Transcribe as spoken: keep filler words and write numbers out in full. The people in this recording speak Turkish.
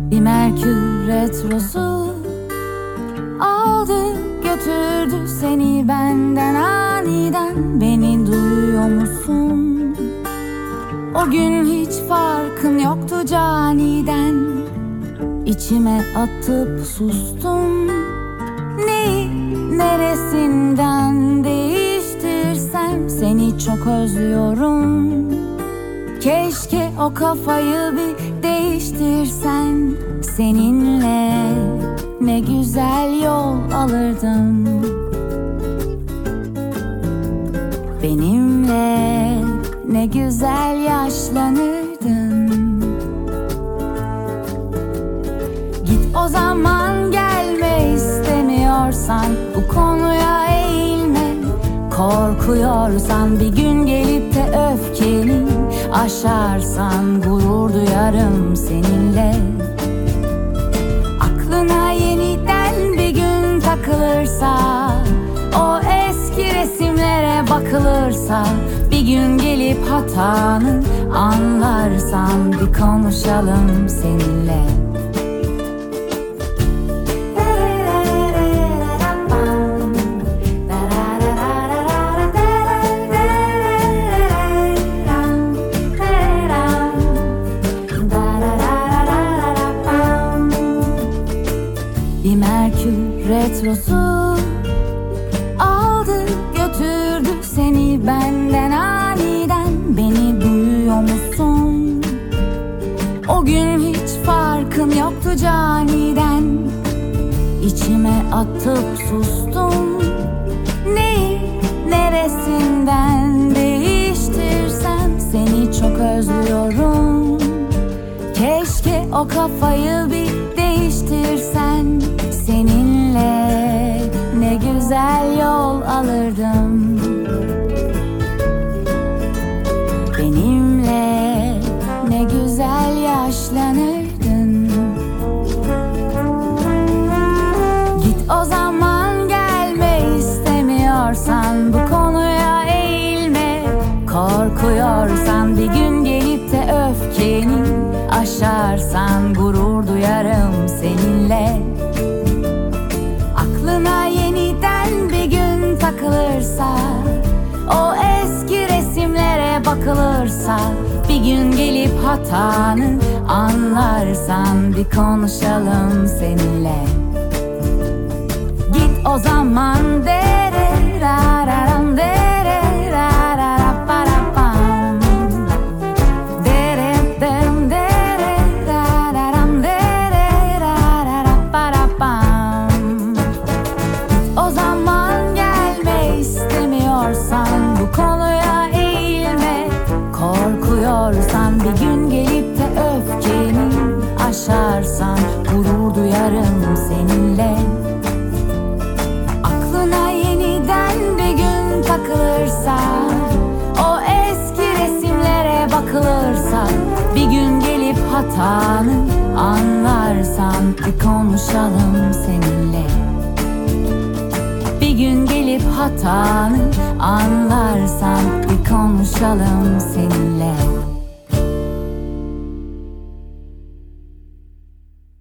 Bir Merkür Retrosu aldı götürdü seni benden aniden. Beni duyuyor musun? O gün hiç farkın yoktu caniden. İçime atıp sustum. Neyi neresinden değiştirsem seni çok özlüyorum. Keşke o kafayı bir değiştirsen. Seninle ne güzel yol alırdım. Benimle ne güzel yaşlanırdın. Git o zaman, gelme istemiyorsan. Bu konuya eğilme. Korkuyorsan bir gün gelip de öfkeni aşarsan gurur duyarım seninle. Aklına yeniden bir gün takılırsa, o eski resimlere bakılırsa, bir gün gelip hatanı anlarsan bir konuşalım seninle. Bir Merkür Retrosu aldı götürdü seni benden aniden. Beni duyuyor musun? O gün hiç farkın yoktu caniden. İçime atıp sustum. Neyi neresinden değiştirsem seni çok özlüyorum. Keşke o kafayı bir değiştirsen. Seninle ne güzel yol alırdım. Benimle ne güzel yaşlanırdın. Git o zaman, gelme istemiyorsan. Bu konuya eğilme. Korkuyorsan bir gün gelip de öfkeni aşarsan gurur duyarım seninle. Aklına yeniden bir gün takılırsa, o eski resimlere bakılırsa, bir gün gelip hatanı anlarsan bir konuşalım seninle. Git o zaman, dere rararam dere rarara para pam. Dere dem dere rararam dere rarara para pam. O zaman gelme istemiyorsan. Bu konuya eğilme. Korkuyorsan bir gün gelip de öfkeni aşarsan gurur duyarım seninle. Aklına yeniden bir gün takılırsa, o eski resimlere bakılırsa, bir gün gelip hatanı anlarsan bir konuşalım seninle. Bir gün gelip hatanı anlarsan bir konuşalım seninle.